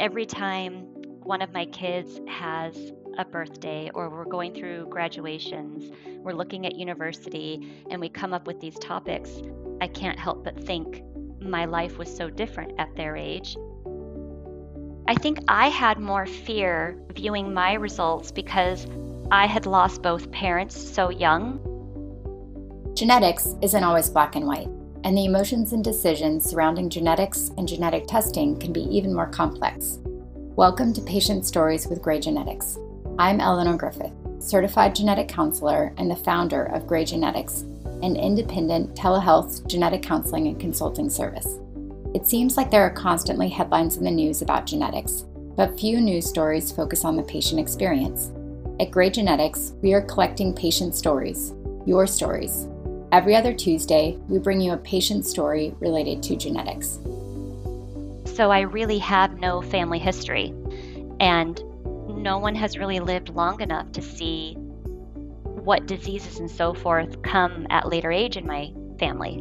every time one of my kids has a birthday or we're going through graduations, we're looking at university, and we come up with these topics, I can't help but think my life was so different at their age. I think I had more fear viewing my results because I had lost both parents so young. Genetics isn't always black and white, and the emotions and decisions surrounding genetics and genetic testing can be even more complex. Welcome to Patient Stories with Gray Genetics. I'm Eleanor Griffith, certified genetic counselor and the founder of Gray Genetics, an independent telehealth genetic counseling and consulting service. It seems like there are constantly headlines in the news about genetics, but few news stories focus on the patient experience. At Gray Genetics, we are collecting patient stories, your stories. Every other Tuesday, we bring you a patient story related to genetics. So I really have no family history, and no one has really lived long enough to see what diseases and so forth come at later age in my family.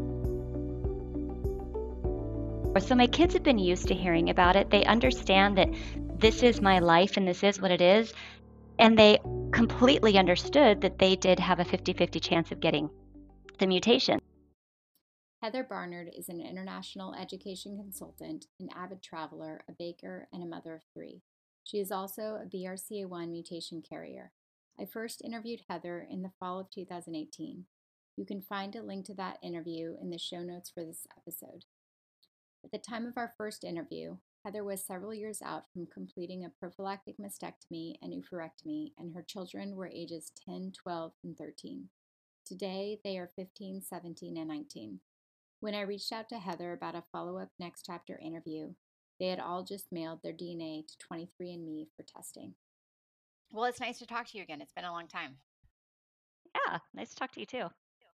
So my kids have been used to hearing about it. They understand that this is my life and this is what it is. And they completely understood that they did have a 50-50 chance of getting the mutation. Heather Barnard is an international education consultant, an avid traveler, a baker, and a mother of 3. She is also a BRCA1 mutation carrier. I first interviewed Heather in the fall of 2018. You can find a link to that interview in the show notes for this episode. At the time of our first interview, Heather was several years out from completing a prophylactic mastectomy and oophorectomy, and her children were ages 10, 12, and 13. Today, they are 15, 17, and 19. When I reached out to Heather about a follow-up next chapter interview, they had all just mailed their DNA to 23andMe for testing. Well, it's nice to talk to you again. It's been a long time. Yeah, nice to talk to you too.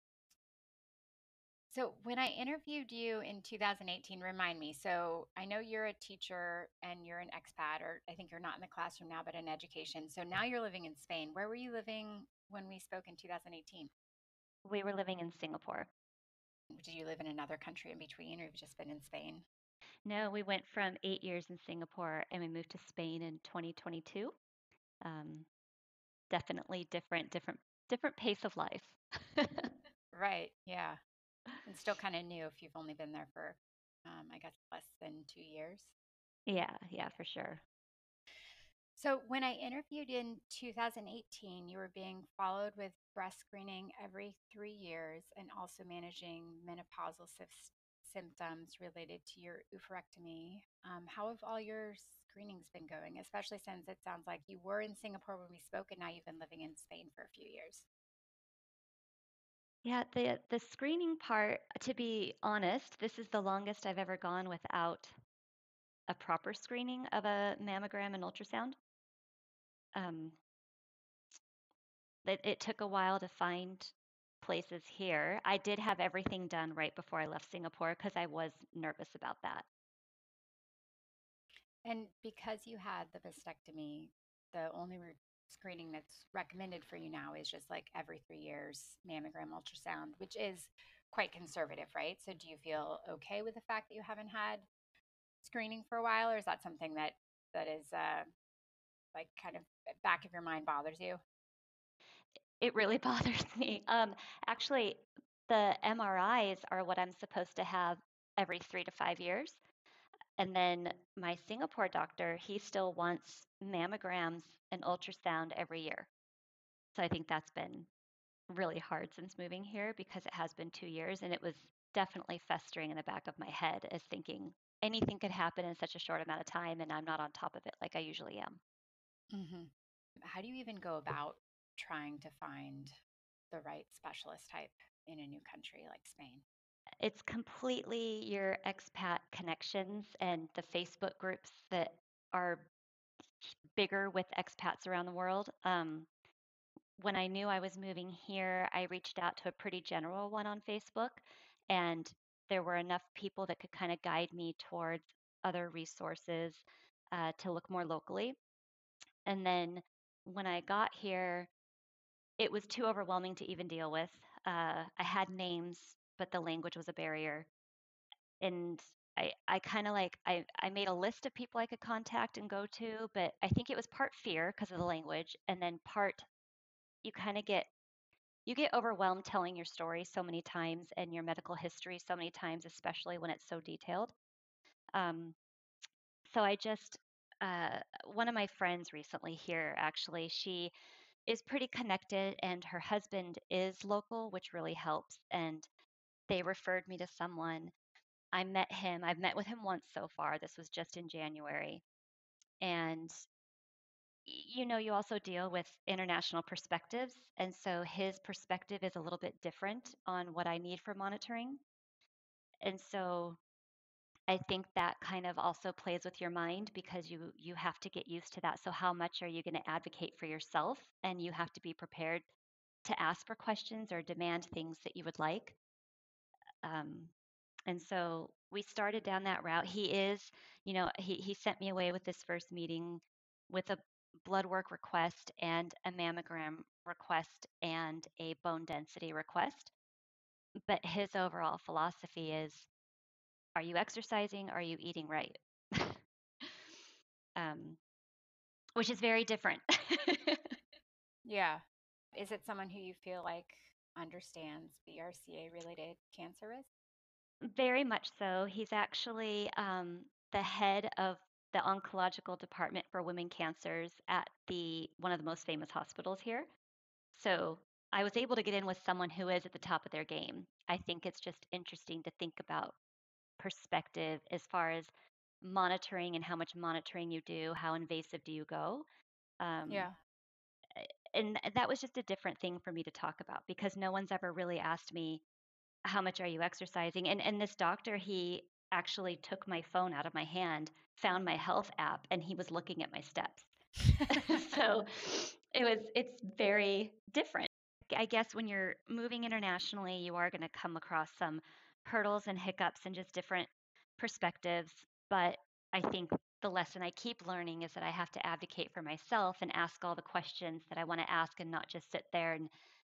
So, when I interviewed you in 2018, remind me. So, I know you're a teacher and you're an expat, or I think you're not in the classroom now, but in education. So, now you're living in Spain. Where were you living when we spoke in 2018? We were living in Singapore. Did you live in another country in between, or you've just been in Spain? No, we went from 8 years in Singapore and we moved to Spain in 2022. Definitely different pace of life. Right. Yeah. And still kind of new if you've only been there for, I guess, less than 2 years. Yeah, for sure. So, when I interviewed in 2018, you were being followed with breast screening every 3 years and also managing menopausal symptoms related to your oophorectomy. How have all your screenings been going, especially since it sounds like you were in Singapore when we spoke and now you've been living in Spain for a few years? Yeah, the screening part, to be honest, this is the longest I've ever gone without a proper screening of a mammogram and ultrasound. Um, it took a while to find places here. I did have everything done right before I left Singapore because I was nervous about that. And because you had the mastectomy, the only screening that's recommended for you now is just like every 3 years mammogram ultrasound, which is quite conservative, right? So do you feel okay with the fact that you haven't had screening for a while, or is that something that is like kind of back of your mind bothers you? It really bothers me. Actually, the MRIs are what I'm supposed to have every 3 to 5 years. And then my Singapore doctor, he still wants mammograms and ultrasound every year. So I think that's been really hard since moving here because it has been 2 years and it was definitely festering in the back of my head as thinking anything could happen in such a short amount of time and I'm not on top of it like I usually am. Hmm. How do you even go about trying to find the right specialist type in a new country like Spain? It's completely your expat connections and the Facebook groups that are bigger with expats around the world. When I knew I was moving here, I reached out to a pretty general one on Facebook, and there were enough people that could kind of guide me towards other resources to look more locally. And then when I got here, it was too overwhelming to even deal with. I had names, but the language was a barrier. And I kind of like I made a list of people I could contact and go to, but I think it was part fear because of the language, and then part you kind of get overwhelmed telling your story so many times and your medical history so many times, especially when it's so detailed. Um, so I just one of my friends recently here, actually, she is pretty connected, and her husband is local, which really helps. And they referred me to someone. I met him. I've met with him once so far. This was just in January. And you also deal with international perspectives. And so his perspective is a little bit different on what I need for monitoring. And so I think that kind of also plays with your mind because you have to get used to that. So how much are you going to advocate for yourself? And you have to be prepared to ask for questions or demand things that you would like. Um, and so we started down that route. He sent me away with this first meeting with a blood work request and a mammogram request and a bone density request. But his overall philosophy is, are you exercising? Are you eating right? um, which is very different. Yeah. Is it someone who you feel like understands BRCA related cancer risk? Very much so. He's actually the head of the oncological department for women cancers at the one of the most famous hospitals here. So I was able to get in with someone who is at the top of their game. I think it's just interesting to think about perspective as far as monitoring and how much monitoring you do, how invasive do you go. Um, Yeah. and that was just a different thing for me to talk about because no one's ever really asked me, how much are you exercising? And this doctor, he actually took my phone out of my hand, found my health app, and he was looking at my steps. So it's very different. I guess when you're moving internationally, you are going to come across some hurdles and hiccups and just different perspectives. But I think the lesson I keep learning is that I have to advocate for myself and ask all the questions that I want to ask and not just sit there and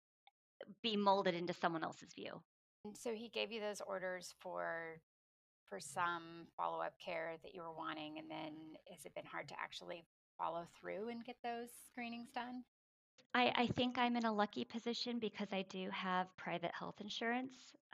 be molded into someone else's view. And so he gave you those orders for some follow-up care that you were wanting, and then has it been hard to actually follow through and get those screenings done? I think I'm in a lucky position because I do have private health insurance,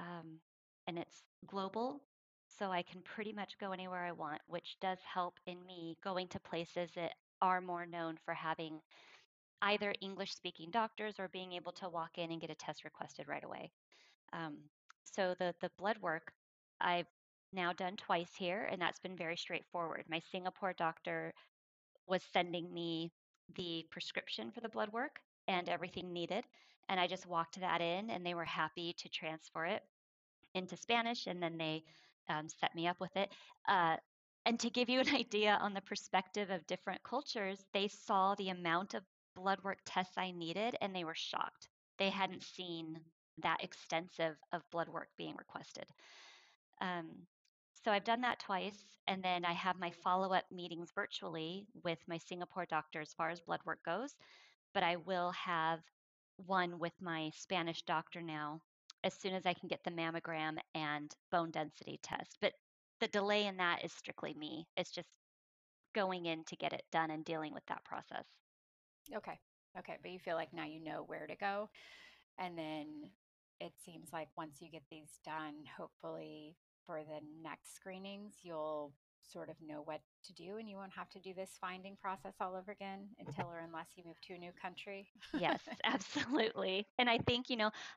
and it's global. So I can pretty much go anywhere I want, which does help in me going to places that are more known for having either English speaking doctors or being able to walk in and get a test requested right away. Um, so the blood work I've now done twice here, and that's been very straightforward. My Singapore doctor was sending me the prescription for the blood work and everything needed. And I just walked that in, and they were happy to transfer it into Spanish, and then they set me up with it. Uh, and to give you an idea on the perspective of different cultures, they saw the amount of blood work tests I needed, and they were shocked. They hadn't seen that extensive of blood work being requested. Um, so I've done that twice, and then I have my follow-up meetings virtually with my Singapore doctor as far as blood work goes. But I will have one with my Spanish doctor now as soon as I can get the mammogram and bone density test. But the delay in that is strictly me. It's just going in to get it done and dealing with that process. Okay. Okay. But you feel like now you know where to go. And then it seems like once you get these done, hopefully for the next screenings, you'll sort of know what to do and you won't have to do this finding process all over again until or unless you move to a new country. Yes, absolutely. And I think,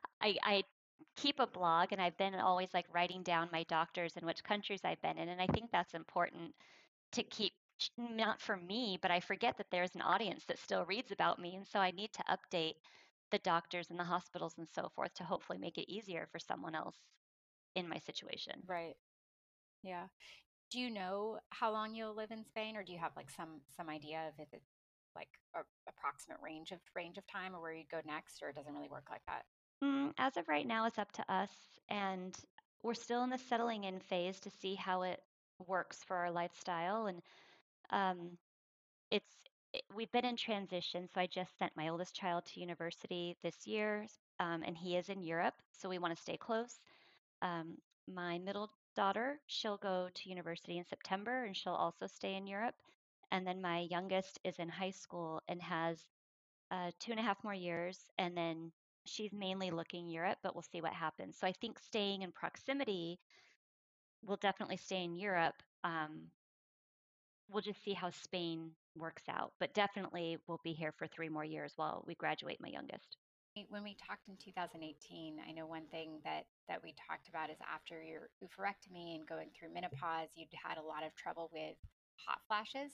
I keep a blog, and I've been always like writing down my doctors and which countries I've been in. And I think that's important to keep, not for me, but I forget that there's an audience that still reads about me. And so I need to update the doctors and the hospitals and so forth to hopefully make it easier for someone else in my situation. Right. Yeah. Do you know how long you'll live in Spain, or do you have like some idea of if it's like a approximate range of time or where you'd go next, or it doesn't really work like that? As of right now, it's up to us, and we're still in the settling in phase to see how it works for our lifestyle. And um, we've been in transition. So I just sent my oldest child to university this year, and he is in Europe, so we want to stay close. Um, my middle daughter, she'll go to university in September and she'll also stay in Europe. And then my youngest is in high school and has 2.5 more years. And then she's mainly looking Europe, but we'll see what happens. So I think staying in proximity will definitely stay in Europe. We'll just see how Spain works out, but definitely we'll be here for 3 more years while we graduate my youngest. When we talked in 2018, I know one thing that we talked about is after your oophorectomy and going through menopause, you'd had a lot of trouble with hot flashes.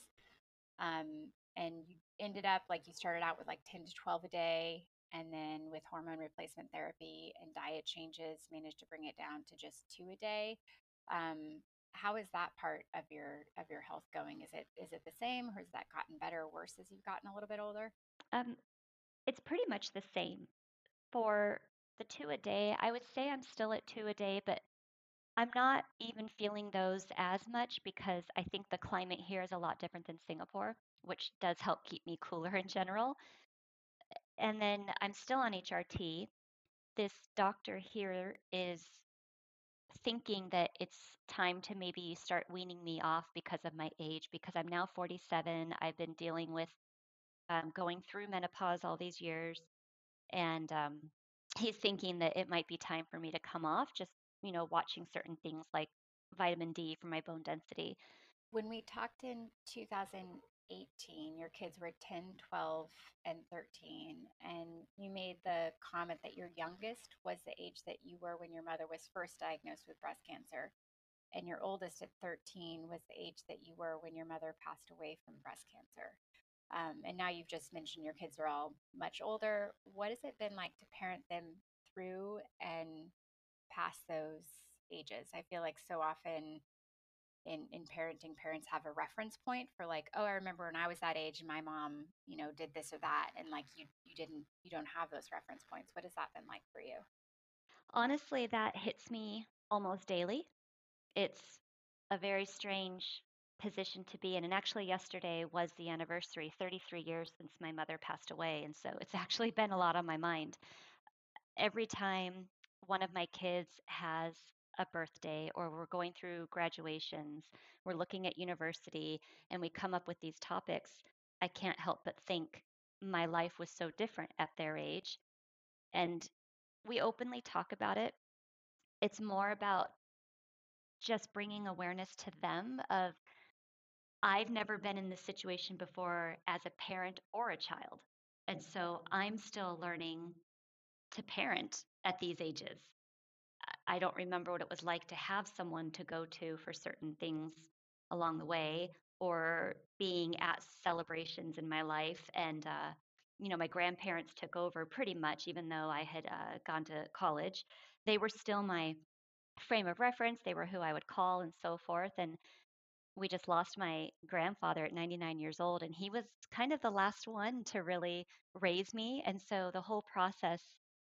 And you ended up like you started out with like 10 to 12 a day, and then with hormone replacement therapy and diet changes, managed to bring it down to just 2 a day. How is that part of your health going? Is it the same, or has that gotten better or worse as you've gotten a little bit older? Um, it's pretty much the same. For the 2 a day, I would say I'm still at 2 a day, but I'm not even feeling those as much because I think the climate here is a lot different than Singapore, which does help keep me cooler in general. And then I'm still on HRT. This doctor here is thinking that it's time to maybe start weaning me off because of my age, because I'm now 47. I've been dealing with going through menopause all these years. And he's thinking that it might be time for me to come off, just, watching certain things like vitamin D for my bone density. When we talked in 2018, your kids were 10, 12, and 13, and you made the comment that your youngest was the age that you were when your mother was first diagnosed with breast cancer, and your oldest at 13 was the age that you were when your mother passed away from breast cancer. And now you've just mentioned your kids are all much older. What has it been like to parent them through and past those ages? I feel like so often in parenting, parents have a reference point for like, oh, I remember when I was that age and my mom, did this or that, and like you don't have those reference points. What has that been like for you? Honestly, that hits me almost daily. It's a very strange position to be in. And actually, yesterday was the anniversary, 33 years since my mother passed away. And so it's actually been a lot on my mind. Every time one of my kids has a birthday or we're going through graduations, we're looking at university, and we come up with these topics, I can't help but think my life was so different at their age. And we openly talk about it. It's more about just bringing awareness to them of I've never been in this situation before as a parent or a child. And so I'm still learning to parent at these ages. I don't remember what it was like to have someone to go to for certain things along the way or being at celebrations in my life. And, my grandparents took over pretty much, even though I had gone to college. They were still my frame of reference. They were who I would call and so forth. And we just lost my grandfather at 99 years old, and he was kind of the last one to really raise me. And so the whole process,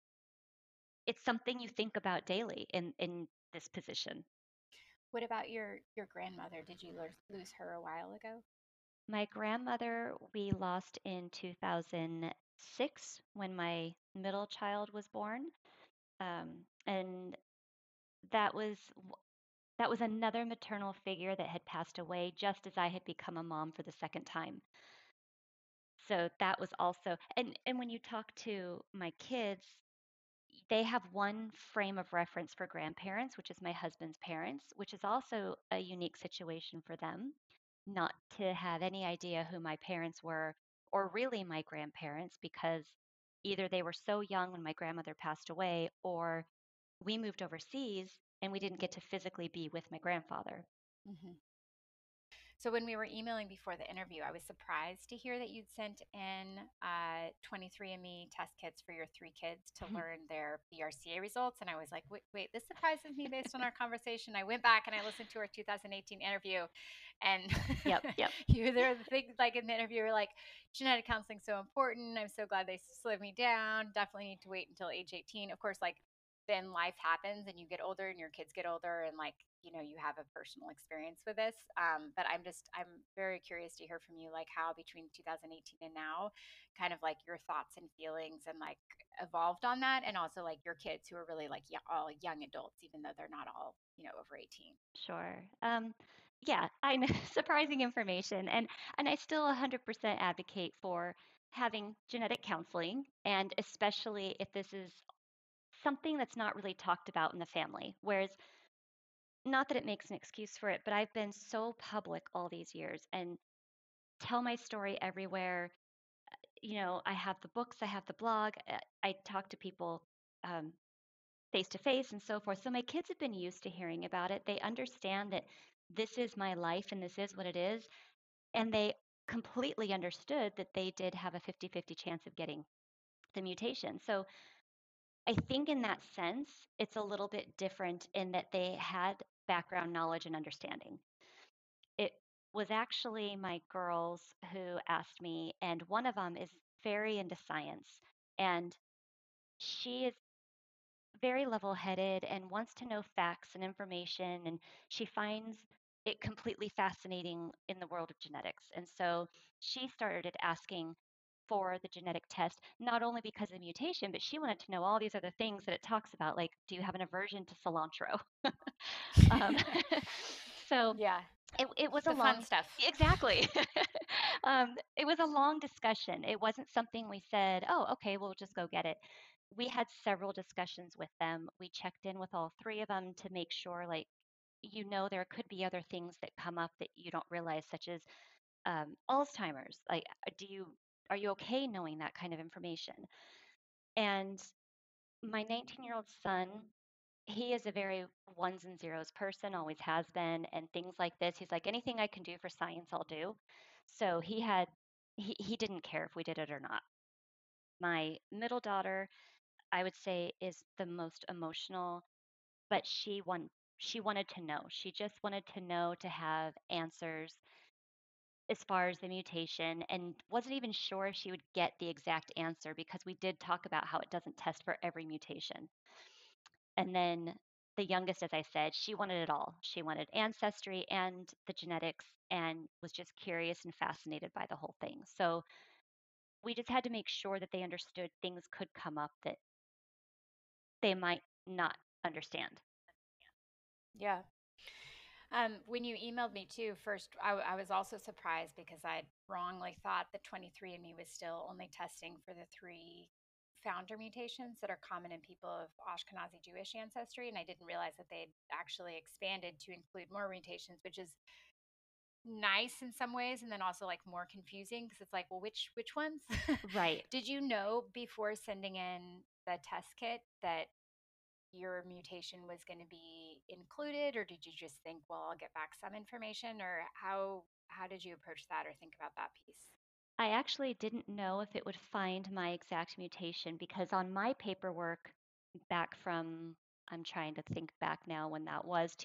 it's something you think about daily in this position. What about your grandmother? Did you lose her a while ago? My grandmother, we lost in 2006 when my middle child was born. And that was that was another maternal figure that had passed away just as I had become a mom for the second time. So that was also, and when you talk to my kids, they have one frame of reference for grandparents, which is my husband's parents, which is also a unique situation for them, not to have any idea who my parents were or really my grandparents, because either they were so young when my grandmother passed away or we moved overseas and we didn't get to physically be with my grandfather. Hmm. So when we were emailing before the interview, I was surprised to hear that you'd sent in 23andMe test kits for your three kids to learn their BRCA results. And I was like, wait, this surprises me based on our conversation. I went back and I listened to our 2018 interview, and Yep, yep. there are the things like in the interview were like, genetic counseling so important. I'm so glad they slowed me down. Definitely need to wait until age 18. Of course, like then life happens and you get older and your kids get older and like, you have a personal experience with this. But I'm very curious to hear from you, like how between 2018 and now, kind of like your thoughts and feelings and like evolved on that. And also like your kids who are really like all young adults, even though they're not all, over 18. Sure. Yeah, I know surprising information, and I still 100% advocate for having genetic counseling, and especially if this is something that's not really talked about in the family. Whereas, not that it makes an excuse for it, but I've been so public all these years and tell my story everywhere. I have the books, I have the blog, I talk to people um, face to face and so forth. So my kids have been used to hearing about it. They understand that this is my life and this is what it is. And they completely understood that they did have a 50-50 chance of getting the mutation. So I think in that sense, it's a little bit different in that they had background knowledge and understanding. It was actually my girls who asked me, and one of them is very into science. And she is very level headed and wants to know facts and information. And she finds it completely fascinating in the world of genetics. And so she started asking for the genetic test, not only because of mutation, but she wanted to know all these other things that it talks about, like, do you have an aversion to cilantro? um, so Yeah. it was a The fun long, stuff. exactly. It was a long discussion. It wasn't something we said, oh, okay, we'll just go get it. We had several discussions with them. We checked in with all three of them to make sure, like, there could be other things that come up that you don't realize, such as Alzheimer's. Like, are you okay knowing that kind of information? And my 19-year-old son, he is a very ones and zeros person, always has been, and things like this. He's like, anything I can do for science, I'll do. So he didn't care if we did it or not. My middle daughter, I would say, is the most emotional, but she wanted to know. She just wanted to know, to have answers as far as the mutation, and wasn't even sure if she would get the exact answer because we did talk about how it doesn't test for every mutation. And then the youngest, as I said, she wanted it all. She wanted ancestry and the genetics and was just curious and fascinated by the whole thing. So we just had to make sure that they understood things could come up that they might not understand. Yeah. When you emailed me too, first, I was also surprised because I'd wrongly thought that 23andMe was still only testing for the three founder mutations that are common in people of Ashkenazi Jewish ancestry. And I didn't realize that they'd actually expanded to include more mutations, which is nice in some ways and then also like more confusing because it's like, well, which ones? Right. Did you know before sending in the test kit that your mutation was going to be included, or did you just think, well, I'll get back some information, or how did you approach that or think about that piece? I actually didn't know if it would find my exact mutation because on my paperwork back from, I'm trying to think back now when that was,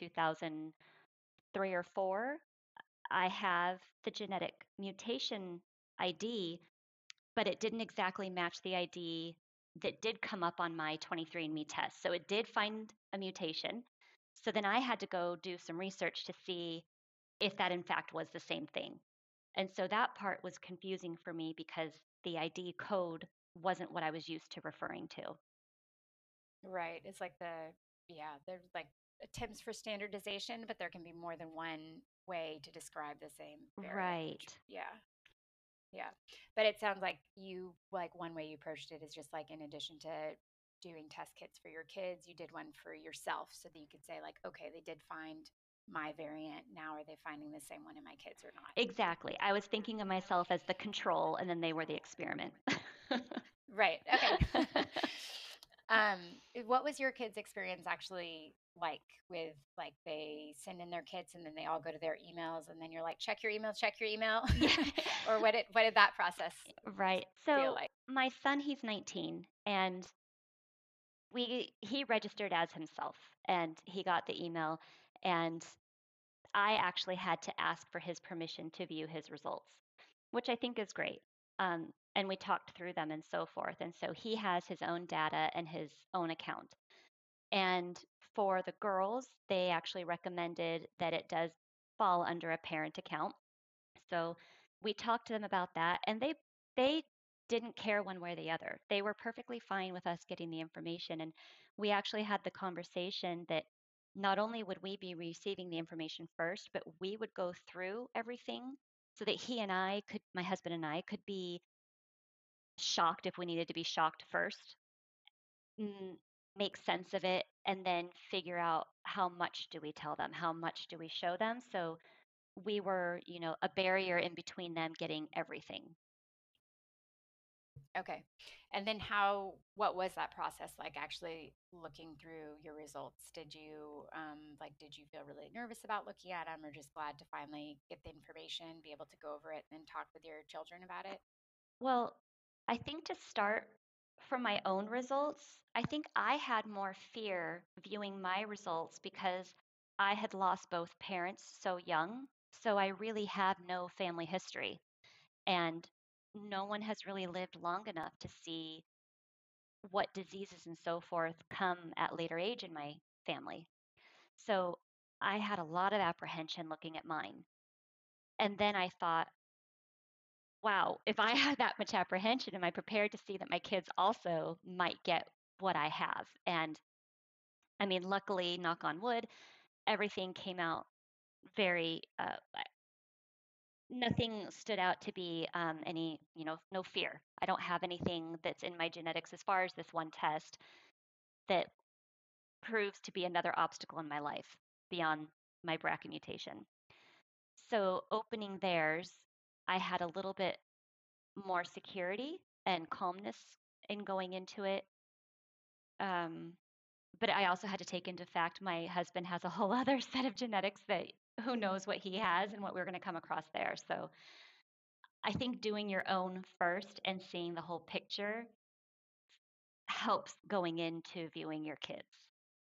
2003 or 4, I have the genetic mutation ID, but it didn't exactly match the ID that did come up on my 23andMe test. So it did find a mutation. So then I had to go do some research to see if that in fact was the same thing. And so that part was confusing for me because the ID code wasn't what I was used to referring to. Right. It's like yeah, there's like attempts for standardization, but there can be more than one way to describe the same variant, which, Right. yeah. Yeah. But it sounds like like one way you approached it is just like in addition to doing test kits for your kids, you did one for yourself so that you could say, like, okay, they did find my variant. Now are they finding the same one in my kids or not? Exactly. I was thinking of myself as the control and then they were the experiment. Right. Okay. um, what was your kids' experience actually like with like they send in their kits and then they all go to their emails and then you're like, check your email? Yeah. Or what did that process Right. feel So like? my son, he's 19, and he registered as himself and he got the email, and I actually had to ask for his permission to view his results, which I think is great. And we talked through them and so forth. And so he has his own data and his own account. And for the girls, they actually recommended that it does fall under a parent account. So we talked to them about that, and they didn't care one way or the other. They were perfectly fine with us getting the information, and we actually had the conversation that not only would we be receiving the information first, but we would go through everything so that my husband and I could be shocked if we needed to be shocked first, mm, make sense of it, and then figure out how much do we tell them, how much do we show them. So we were, a barrier in between them getting everything. Okay. And then what was that process like actually looking through your results? Did you feel really nervous about looking at them or just glad to finally get the information, be able to go over it and then talk with your children about it? Well, I think to start from my own results, I think I had more fear viewing my results because I had lost both parents so young. So I really have no family history. And no one has really lived long enough to see what diseases and so forth come at later age in my family. So I had a lot of apprehension looking at mine. And then I thought, wow, if I had that much apprehension, am I prepared to see that my kids also might get what I have? And I mean, luckily, knock on wood, everything came out very, nothing stood out to be any, no fear. I don't have anything that's in my genetics as far as this one test that proves to be another obstacle in my life beyond my BRCA mutation. So opening theirs, I had a little bit more security and calmness in going into it. Um, but I also had to take into fact my husband has a whole other set of genetics that who knows what he has and what we're going to come across there. So I think doing your own first and seeing the whole picture helps going into viewing your kids.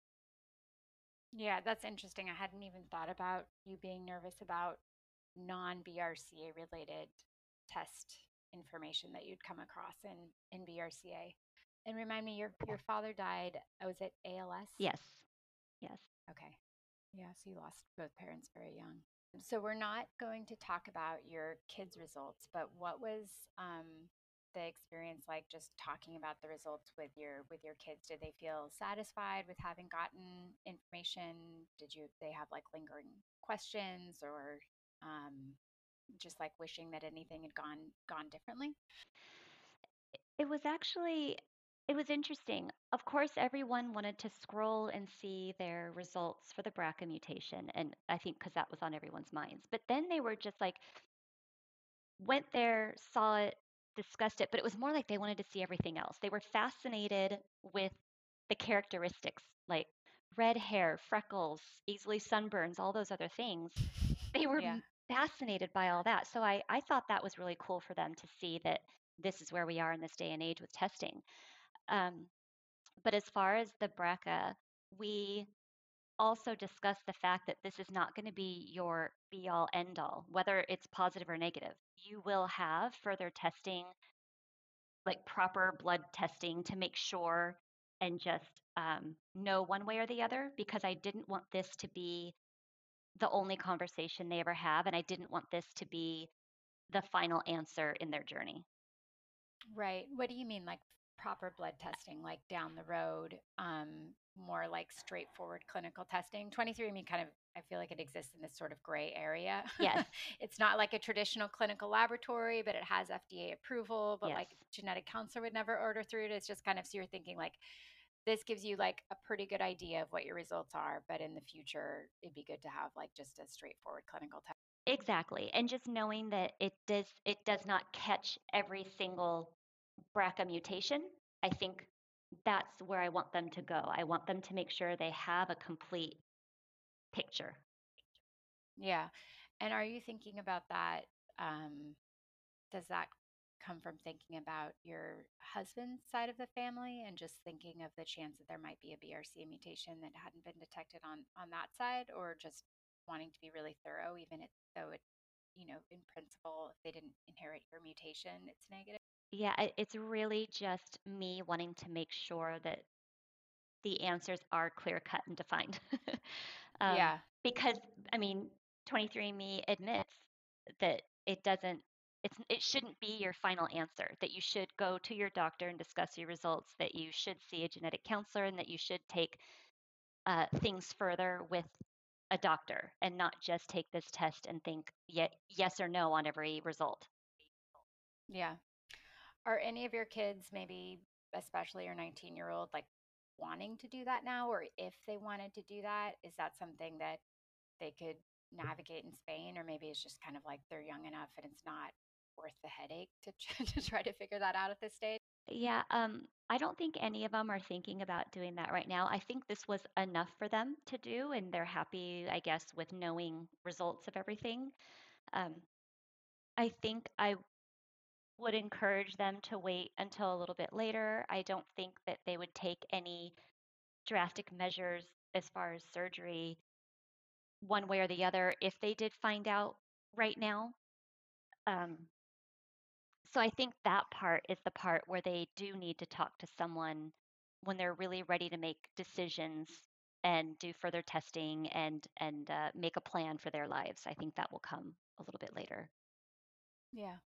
Yeah, that's interesting. I hadn't even thought about you being nervous about non-BRCA related test information that you'd come across in BRCA. And remind me, your father died. Was it ALS? Yes. Yes. Okay. Yeah, so you lost both parents very young. So we're not going to talk about your kids' results, but what was the experience like just talking about the results with your kids? Did they feel satisfied with having gotten information? They have like lingering questions or um, just like wishing that anything had gone differently? It was actually it was interesting. Of course, everyone wanted to scroll and see their results for the BRCA mutation, and I think because that was on everyone's minds. But then they were just like, went there, saw it, discussed it, but it was more like they wanted to see everything else. They were fascinated with the characteristics, like red hair, freckles, easily sunburns, all those other things. They were Yeah. fascinated by all that. So I thought that was really cool for them to see that this is where we are in this day and age with testing. Um, but as far as the BRCA, we also discussed the fact that this is not going to be your be all end all, whether it's positive or negative. You will have further testing, like proper blood testing to make sure and just know one way or the other, because I didn't want this to be the only conversation they ever have. And I didn't want this to be the final answer in their journey. Right. What do you mean, like proper blood testing, like down the road, more like straightforward clinical testing? 23andMe kind of, I feel like it exists in this sort of gray area. Yes, It's not like a traditional clinical laboratory, but it has FDA approval, but yes. like genetic counselor would never order through it. It's just kind of, so you're thinking like, this gives you like a pretty good idea of what your results are, but in the future, it'd be good to have like just a straightforward clinical test. Exactly. And just knowing that it does not catch every single BRCA mutation. I think that's where I want them to go. I want them to make sure they have a complete picture. Yeah. And are you thinking about that? Um, does that come from thinking about your husband's side of the family and just thinking of the chance that there might be a BRCA mutation that hadn't been detected on that side, or just wanting to be really thorough, even though it, in principle, if they didn't inherit your mutation, it's negative? Yeah, it's really just me wanting to make sure that the answers are clear cut and defined. um, Yeah. because I mean, 23andMe admits that it shouldn't be your final answer, that you should go to your doctor and discuss your results, that you should see a genetic counselor, and that you should take things further with a doctor and not just take this test and think yes or no on every result. Yeah. Are any of your kids, maybe especially your 19-year-old, like wanting to do that now? Or if they wanted to do that, is that something that they could navigate in Spain? Or maybe it's just kind of like they're young enough and it's not worth the headache to, to try to figure that out at this stage? Yeah, I don't think any of them are thinking about doing that right now. I think this was enough for them to do, and they're happy, I guess, with knowing results of everything. Um, I think I would encourage them to wait until a little bit later. I don't think that they would take any drastic measures as far as surgery one way or the other if they did find out right now. Um, so I think that part is the part where they do need to talk to someone when they're really ready to make decisions and do further testing and make a plan for their lives. I think that will come a little bit later. Yeah.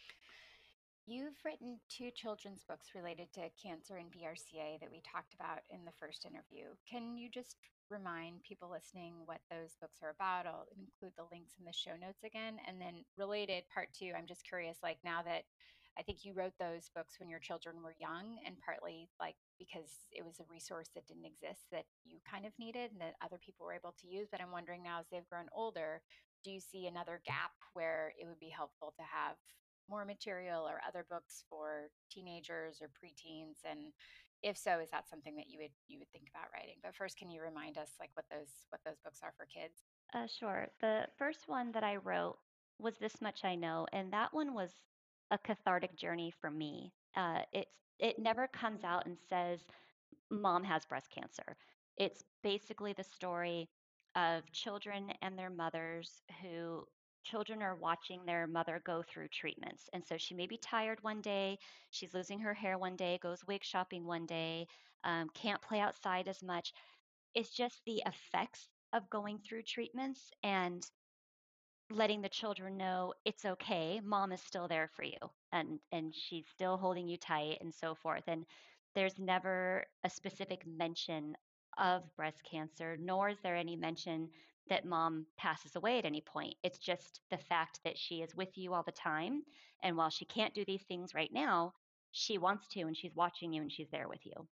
You've written two children's books related to cancer and BRCA that we talked about in the first interview. Can you just remind people listening what those books are about? I'll include the links in the show notes again. And then, related part two, I'm just curious, like, now that I think you wrote those books when your children were young, and partly like because it was a resource that didn't exist that you kind of needed and that other people were able to use. But I'm wondering now, as they've grown older, do you see another gap where it would be helpful to have more material or other books for teenagers or preteens? And if so, is that something that you would think about writing? But first, can you remind us like what those books are for kids? Sure. The first one that I wrote was This Much I Know, and that one was a cathartic journey for me. It never comes out and says mom has breast cancer. It's basically the story of children and their mothers who children are watching their mother go through treatments. And so she may be tired one day, she's losing her hair one day, goes wig shopping one day, can't play outside as much. It's just the effects of going through treatments and letting the children know it's okay, mom is still there for you, and she's still holding you tight and so forth. And there's never a specific mention of breast cancer, nor is there any mention that mom passes away at any point. It's just the fact that she is with you all the time, and while she can't do these things right now, she wants to, and she's watching you and she's there with you.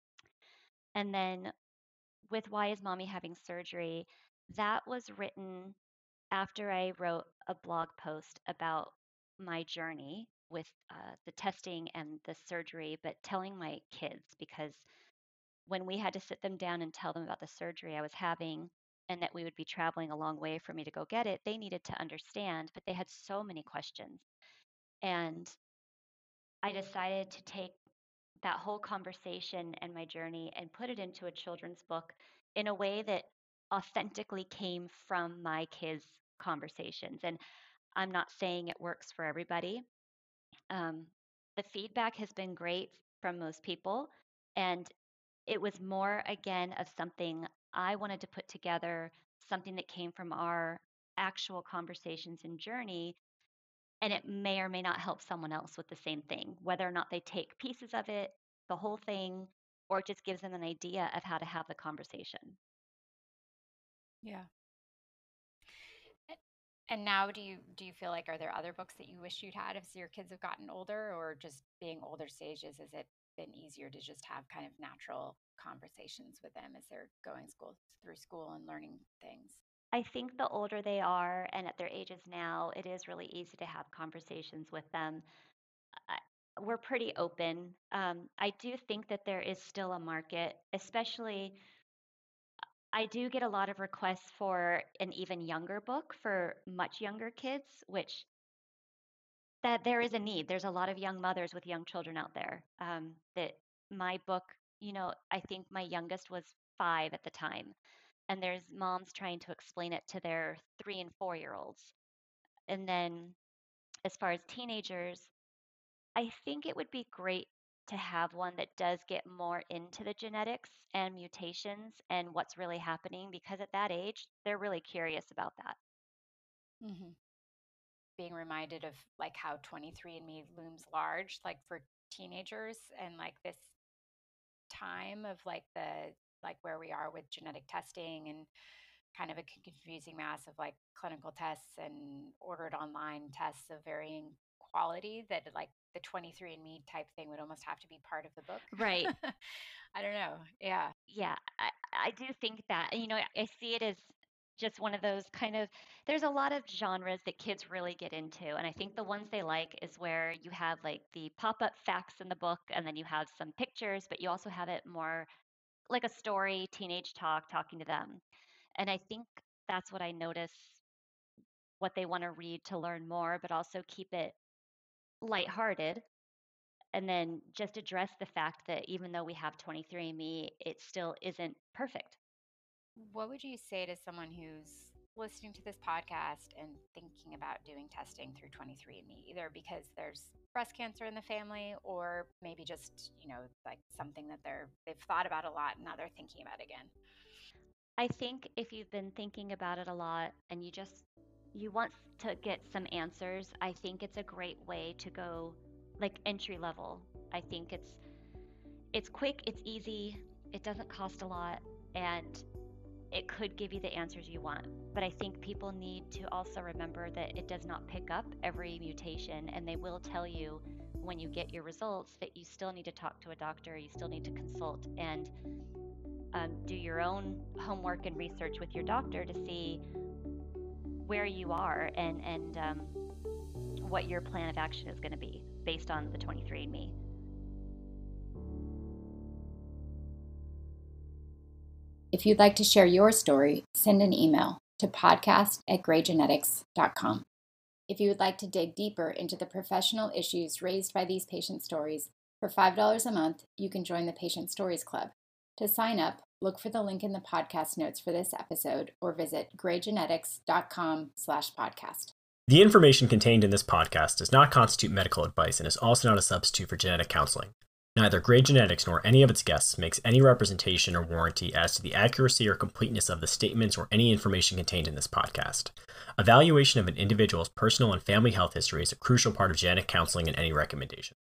And then with Why is Mommy Having Surgery, that was written after I wrote a blog post about my journey with the testing and the surgery, but telling my kids, because when we had to sit them down and tell them about the surgery I was having and that we would be traveling a long way for me to go get it, they needed to understand, but they had so many questions. And I decided to take that whole conversation and my journey and put it into a children's book in a way that authentically came from my kids' conversations. And I'm not saying it works for everybody. Um, the feedback has been great from most people. And it was more, again, of something I wanted to put together, something that came from our actual conversations and journey. And it may or may not help someone else with the same thing, whether or not they take pieces of it, the whole thing, or it just gives them an idea of how to have the conversation. Yeah. A- And now, do you feel like, are there other books that you wish you'd had as your kids have gotten older, or just being older stages, has it been easier to just have kind of natural conversations with them as they're going school through school and learning things? I think the older they are and at their ages now, it is really easy to have conversations with them. I, we're pretty open. I do think that there is still a market, especially I do get a lot of requests for an even younger book for much younger kids, which that there is a need. There's a lot of young mothers with young children out there. That my book, I think my youngest was 5 at the time, and there's moms trying to explain it to their 3 and 4 year olds. And then as far as teenagers, I think it would be great to have one that does get more into the genetics and mutations and what's really happening, because at that age, they're really curious about that. Hmm. Being reminded of like how 23andMe looms large, like for teenagers, and like this time of like where we are with genetic testing and kind of a confusing mass of like clinical tests and ordered online tests of varying quality, that like the 23andMe type thing would almost have to be part of the book. Right. I don't know. Yeah. Yeah, I do think that, I see it as just one of those kind of, there's a lot of genres that kids really get into. And I think the ones they like is where you have like the pop up facts in the book, and then you have some pictures, but you also have it more like a story, teenage talk, talking to them. And I think that's what I notice, what they want to read to learn more, but also keep it lighthearted. And then just address the fact that even though we have 23andMe, it still isn't perfect. What would you say to someone who's listening to this podcast and thinking about doing testing through 23andMe, either because there's breast cancer in the family, or maybe just, like something that they've thought about a lot and now they're thinking about again? I think if you've been thinking about it a lot and you want to get some answers, I think it's a great way to go, like entry level. I think it's quick, it's easy, it doesn't cost a lot, and it could give you the answers you want. But I think people need to also remember that it does not pick up every mutation, and they will tell you when you get your results that you still need to talk to a doctor, you still need to consult and do your own homework and research with your doctor to see where you are, and what your plan of action is going to be based on the 23andMe. If you'd like to share your story, send an email to podcast@graygenetics.com. If you would like to dig deeper into the professional issues raised by these patient stories, for $5 a month, you can join the Patient Stories Club. To sign up, look for the link in the podcast notes for this episode or visit graygenetics.com/podcast. The information contained in this podcast does not constitute medical advice and is also not a substitute for genetic counseling. Neither Gray Genetics nor any of its guests makes any representation or warranty as to the accuracy or completeness of the statements or any information contained in this podcast. Evaluation of an individual's personal and family health history is a crucial part of genetic counseling and any recommendation.